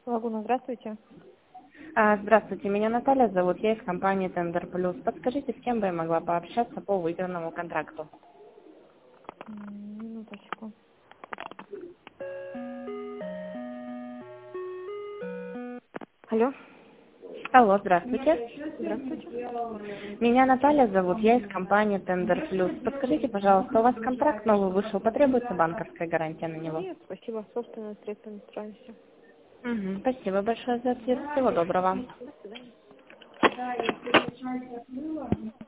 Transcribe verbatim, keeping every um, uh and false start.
Лагуна, здравствуйте. А, Здравствуйте, меня Наталья зовут, я из компании Тендер Плюс. Подскажите, с кем бы я могла пообщаться по выигранному контракту? М, Минуточку. Алло, Алло, здравствуйте. здравствуйте. Меня Наталья зовут, я из компании Тендер Плюс. Подскажите, пожалуйста, у вас контракт новый вышел, потребуется банковская гарантия на него? Нет, спасибо, собственными средствами справимся. Мгм, спасибо большое за ответ, всего доброго. До свидания.